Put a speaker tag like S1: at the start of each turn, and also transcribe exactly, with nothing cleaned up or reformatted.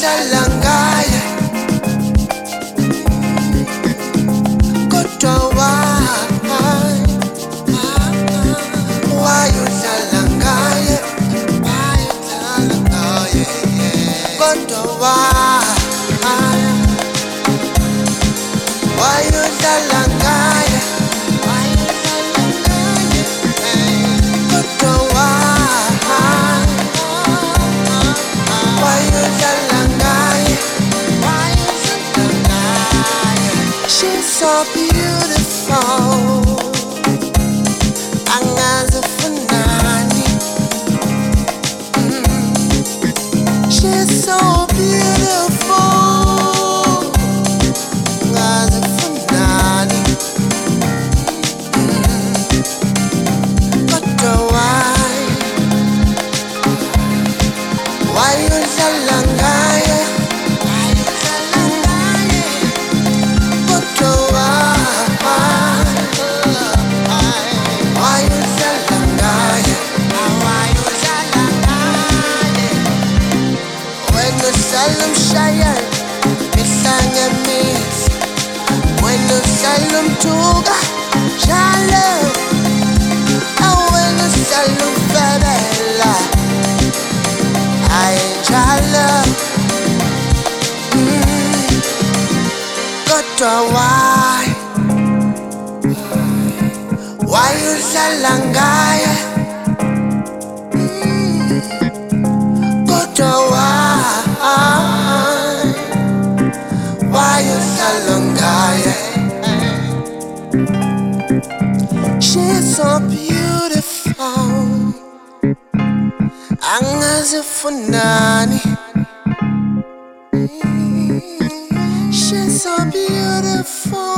S1: uhlala ngaye kodwa why why uhlala ngaye why uhlala ngaye kodwa why why uhlala ngaye why uhlala ngaye kodwa why why uhlala ngaye why uhlala ngaye she's so beautiful angazifunani she's so beautiful angazifunani kodwa why why uhlala ngaye why uhlala ngaye kodwa why why uhlala ngaye why uhlala ngaye wena uhlala umshayela mihla ngemihla wena uhlala umthuka njalo wena uhlala umfebela hayi njalo kodwa why why uhlala ngaye kodwa why why uhlala ngaye she's so beautiful angazifunani she's so beautiful